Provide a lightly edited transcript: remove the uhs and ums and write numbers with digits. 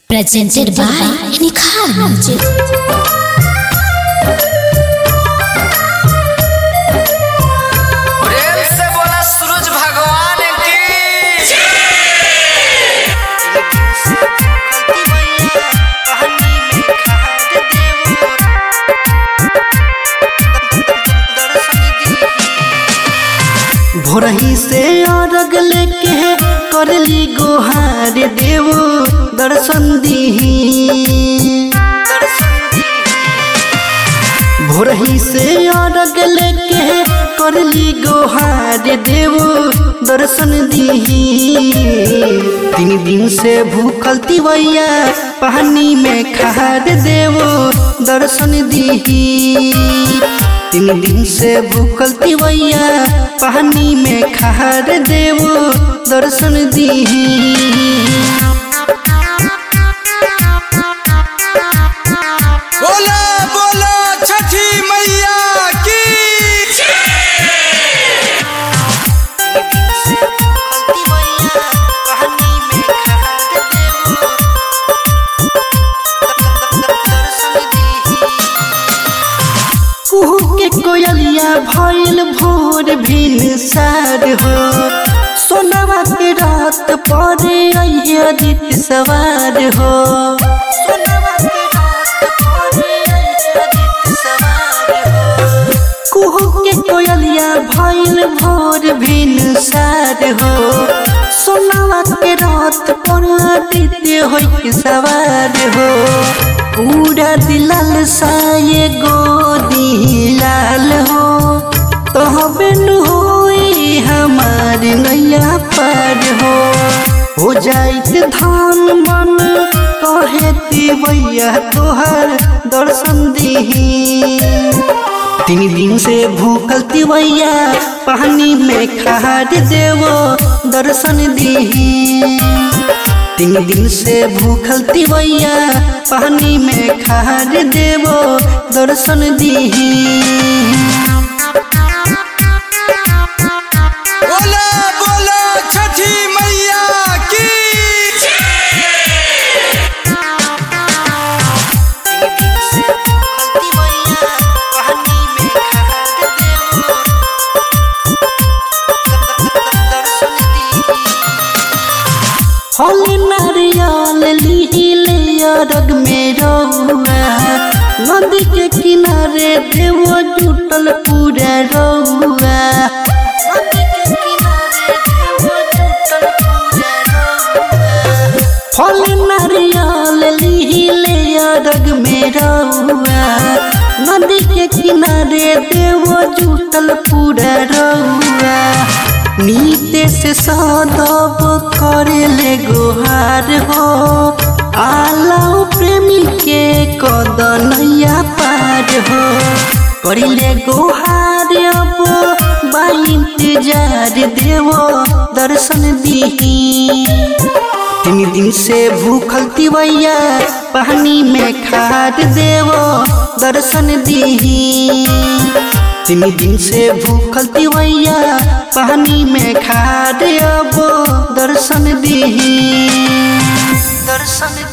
Presented by Nikhar Music. प्रेम से बोला सूरज भगवान की भोरही से अर्घ लेके करली गोहार देवो दर्शन दीही। भोरही से अर्घ लेके करली गोहार देवो दर्शन दीही। 3 दिन से भूखल तिवैया पानी में खार देवो दर्शन दीही। 3 दिन से भूखल तिवैया पानी में खार देवो दर्शन दीही। बोला बोला छठी मैया की के कोयलिया भइल भोर भिनसार हो। सोनवा के रात परे अदित सवार हो। कुहू के कोयलिया भइल भोर भिनसार हो। सोनवा के रात पर अदित होई सवार हो। पूरा दिलाल साये गोदी लाल हो तो बिन होई हमार नैया पार हो जाइत धान मन कहे तिवैया तोहर दर्शन दीही। 3 दिन से भूखल तिवैया पानी में खार देवो दर्शन दीही। 3 दिन से भूखल तिवैया पानी में खार देवो दर्शन दीही। बोला बोला छठी मैया की फल नारियल लीले अरग में रहुआ। नदी के किनारे देवो जुटल पूरा रहुआ। फल नारियल लीले अरग में रहुआ। नदी के किनारे देवो जुटल पूरा रहुआ। नीते से सदब करेले गोहार हो। आलाओ प्रेमी के कदनैया पार हो। करिले गोहार अब बा इंतजार देवो दर्शन दीही। 3 दिन से भूखल तिवैया पानी में खार देवो दर्शन दीही। 3 दिन से भूखल तिवैया पानी में खार अब दर्शन दीही। दर्शन